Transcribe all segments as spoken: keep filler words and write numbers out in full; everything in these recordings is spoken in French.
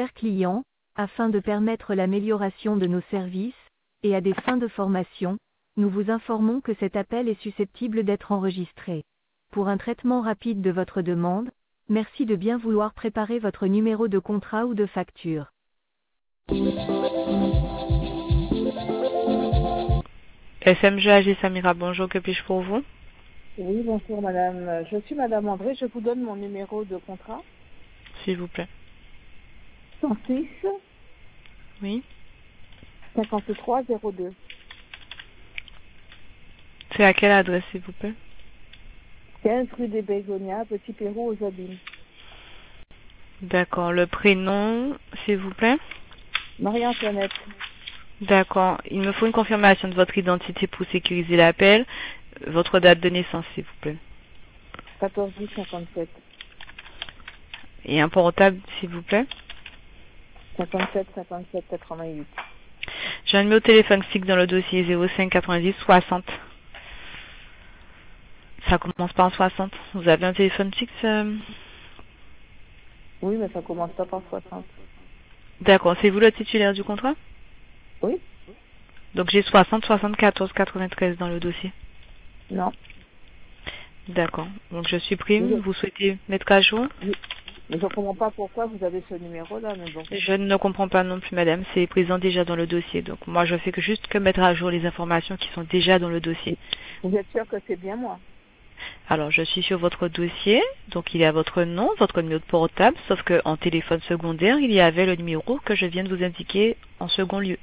chers clients, afin de permettre l'amélioration de nos services, et à des fins de formation, nous vous informons que cet appel est susceptible d'être enregistré. Pour un traitement rapide de votre demande, merci de bien vouloir préparer votre numéro de contrat ou de facture. S M G A G Samira, bonjour, que puis-je pour vous? Oui, bonjour madame. Je suis madame André, je vous donne mon numéro de contrat. S'il vous plaît. cent six Oui. cinquante-trois zéro deux. C'est à quelle adresse, s'il vous plaît? quinze rue des Bégonias, Petit Pérou aux Abîmes. D'accord. Le prénom, s'il vous plaît? Marie-Antoinette. D'accord. Il me faut une confirmation de votre identité pour sécuriser l'appel. Votre date de naissance, s'il vous plaît. quatorze dix cinquante-sept. Et un portable, s'il vous plaît. cinquante-sept cinquante-sept quatre-vingt-huit. J'ai un numéro de téléphone fixe dans le dossier zéro cinq quatre-vingt-dix soixante. Ça commence par soixante. Vous avez un téléphone fixe euh... Oui, mais ça commence pas par soixante. D'accord. C'est vous le titulaire du contrat? Oui. Donc j'ai soixante, soixante-quatorze, quatre-vingt-treize dans le dossier. Non. D'accord. Donc je supprime. Oui. Vous souhaitez mettre à jour? Oui. Mais je ne comprends pas pourquoi vous avez ce numéro-là, mais bon. Je ne comprends pas non plus, madame. C'est présent déjà dans le dossier. Donc moi, je fais que juste que mettre à jour les informations qui sont déjà dans le dossier. Vous êtes sûr que c'est bien moi? Alors, je suis sur votre dossier. Donc, il y a votre nom, votre numéro de portable, sauf qu'en téléphone secondaire, il y avait le numéro que je viens de vous indiquer en second lieu.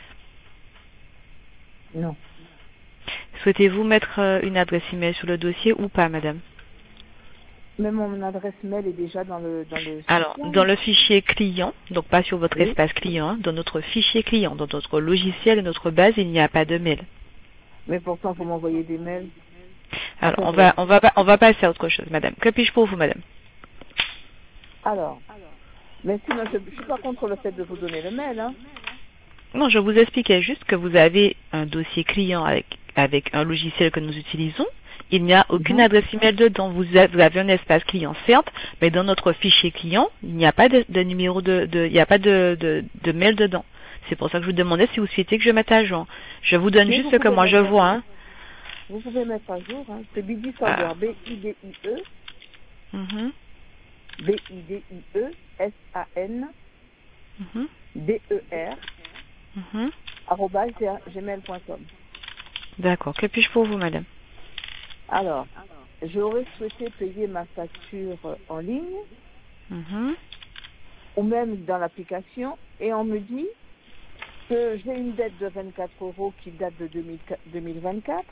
Non. Souhaitez-vous mettre une adresse email sur le dossier ou pas, madame? Mais mon adresse mail est déjà dans le dans le Alors, système. dans le fichier client, donc pas sur votre Oui. espace client, hein, dans notre fichier client, dans notre logiciel et notre base, il n'y a pas de mail. Mais pourtant, vous m'envoyez des mails. Alors, on va, on va, on va passer à autre chose, madame. Que puis-je pour vous, madame? Alors, mais sinon, je ne suis pas contre le fait de vous donner le mail, hein. Non, je vous expliquais juste que vous avez un dossier client avec, avec un logiciel que nous utilisons. Il n'y a aucune Mhm. adresse email dedans. Vous avez, vous avez un espace client, certes, mais dans notre fichier client, il n'y a pas de, de numéro de, de, il n'y a pas de, de, de mail dedans. C'est pour ça que je vous demandais si vous souhaitez que je mette à jour. Je vous donne Oui, juste vous ce que pouvez moi je mettre à vois, jour. hein. Vous pouvez mettre à jour, hein. C'est Bidi Ah. Sauder, B I D I E, Mhm. B I D I E, S A N, Mhm. D E R, Mhm. arobase gmail point com. D'accord. Que puis-je pour vous, madame? Alors, j'aurais souhaité payer ma facture en ligne, Mhm. ou même dans l'application, et on me dit que j'ai une dette de vingt-quatre euros qui date de deux mille vingt-quatre.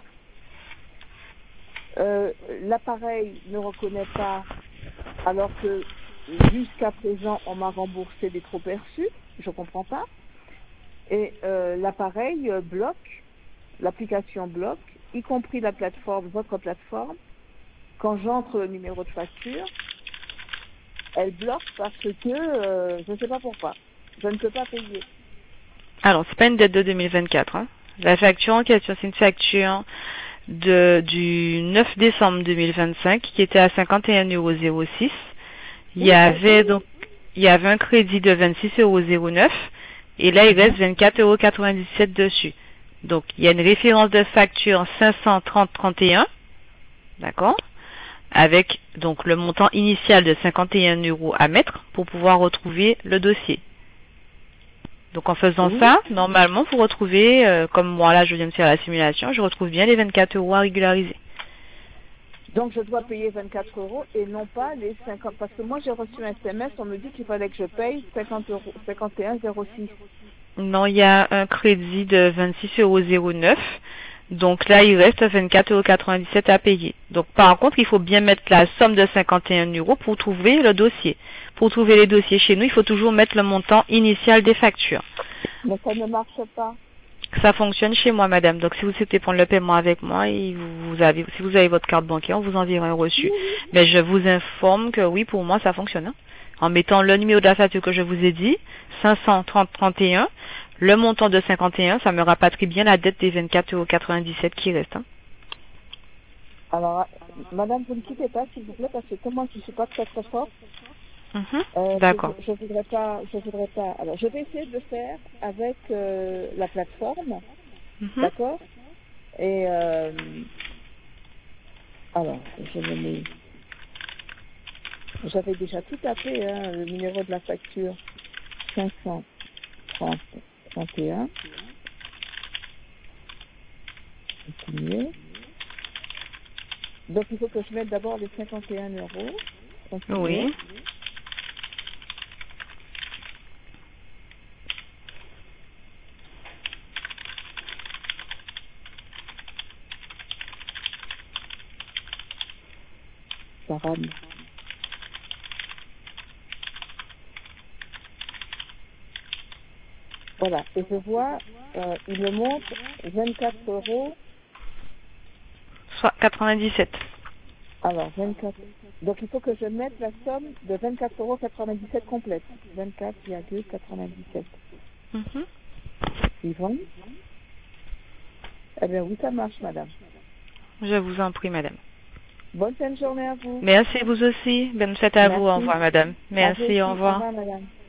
Euh, l'appareil ne reconnaît pas, alors que jusqu'à présent on m'a remboursé des trop perçus, je comprends pas. Et euh, l'appareil euh, bloque, l'application bloque, y compris la plateforme, votre plateforme. Quand j'entre le numéro de facture, elle bloque parce que euh, je ne sais pas pourquoi. Je ne peux pas payer. Alors, c'est pas une dette de deux mille vingt-quatre, hein. La facture en question, c'est une facture de, du neuf décembre deux mille vingt-cinq qui était à cinquante et un euros zéro six. Il y avait donc, il y avait un crédit de vingt-six euros zéro neuf et là, il reste vingt-quatre euros quatre-vingt-dix-sept dessus. Donc, il y a une référence de facture cinq cent trente trente et un, d'accord, avec donc le montant initial de cinquante et un euros à mettre pour pouvoir retrouver le dossier. Donc en faisant Oui. ça, normalement vous retrouvez, euh, comme moi là je viens de faire la simulation, je retrouve bien les vingt-quatre euros à régulariser. Donc je dois payer vingt-quatre euros et non pas les cinquante. Parce que moi j'ai reçu un S M S, on me dit qu'il fallait que je paye cinquante euros, cinquante et un zéro six. Non, il y a un crédit de vingt-six euros zéro neuf. Donc là, il reste vingt-quatre euros quatre-vingt-dix-sept à payer. Donc par contre, il faut bien mettre la somme de cinquante et un euros pour trouver le dossier. Pour trouver les dossiers chez nous, il faut toujours mettre le montant initial des factures. Mais ça ne marche pas. Ça fonctionne chez moi, madame. Donc si vous souhaitez prendre le paiement avec moi, et vous, vous avez, si vous avez votre carte bancaire, on vous enverra un reçu. Mais je vous informe que oui, pour moi, ça fonctionne, hein. En mettant le numéro de la facture que je vous ai dit, cinq cent trente trente et un, le montant de cinquante et un, ça me rapatrie bien la dette des vingt-quatre euros quatre-vingt-dix-sept qui reste, hein. Alors, madame, vous ne quittez pas, s'il vous plaît, parce que comment je ne suis pas très très forte. Mhm. Euh, D'accord. je, je voudrais pas, je voudrais pas. Alors, je vais essayer de le faire avec euh, la plateforme, Mhm. d'accord. Et euh, alors, je me mets. J'avais déjà tout tapé, hein, le numéro de la facture cinq cent trente trente et un. Continuer. Donc, il faut que je mette d'abord les cinquante et un euros. Continuer. Oui. Ça rame. Voilà. Et je vois, euh, il me montre vingt-quatre euros. Soit quatre-vingt-dix-sept. Alors, vingt-quatre. Donc, il faut que je mette la somme de vingt-quatre euros quatre-vingt-dix-sept complète. vingt-quatre virgule quatre-vingt-dix-sept. Mhm. Suivant. Eh bien, oui, ça marche, madame. Je vous en prie, madame. Bonne fin de journée à vous. Merci, vous aussi. Bonne fête à vous. Au Merci. revoir, madame. À vous Merci, aussi. au Au revoir. revoir, madame.